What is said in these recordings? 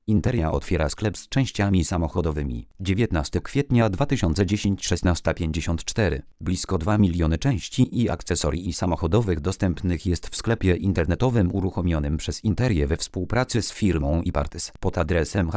Interia otwiera sklep z częściami samochodowymi. 19 kwietnia 2010 16:54. Blisko 2 miliony części i akcesorii samochodowych dostępnych jest w sklepie internetowym uruchomionym przez Interię we współpracy z firmą iParts. Pod adresem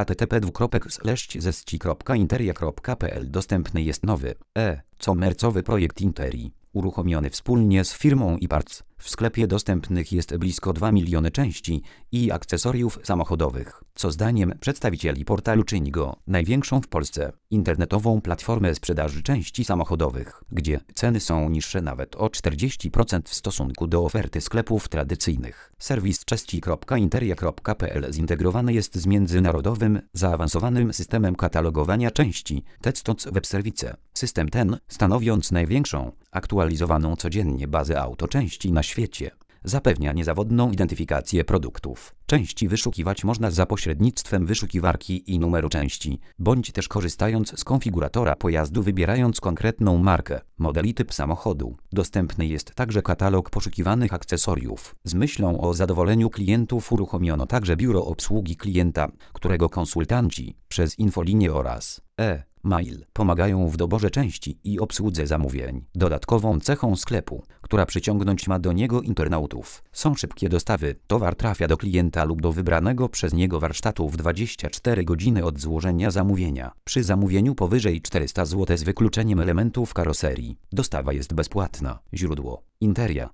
http://zesci.interia.pl dostępny jest nowy e-commerce'owy projekt Interii, uruchomiony wspólnie z firmą iParts. W sklepie dostępnych jest blisko 2 miliony części i akcesoriów samochodowych, co zdaniem przedstawicieli portalu czyni go największą w Polsce internetową platformę sprzedaży części samochodowych, gdzie ceny są niższe nawet o 40% w stosunku do oferty sklepów tradycyjnych. Serwis cześci.interia.pl zintegrowany jest z międzynarodowym, zaawansowanym systemem katalogowania części TECTOC Web Service. System ten, stanowiąc największą, aktualizowaną codziennie bazę autoczęści na świecie, zapewnia niezawodną identyfikację produktów. Części wyszukiwać można za pośrednictwem wyszukiwarki i numeru części, bądź też korzystając z konfiguratora pojazdu, wybierając konkretną markę, model i typ samochodu. Dostępny jest także katalog poszukiwanych akcesoriów. Z myślą o zadowoleniu klientów uruchomiono także biuro obsługi klienta, którego konsultanci przez infolinię oraz mail pomagają w doborze części i obsłudze zamówień. Dodatkową cechą sklepu, która przyciągnąć ma do niego internautów, są szybkie dostawy. Towar trafia do klienta lub do wybranego przez niego warsztatu w 24 godziny od złożenia zamówienia. Przy zamówieniu powyżej 400 zł z wykluczeniem elementów karoserii, dostawa jest bezpłatna. Źródło: Interia.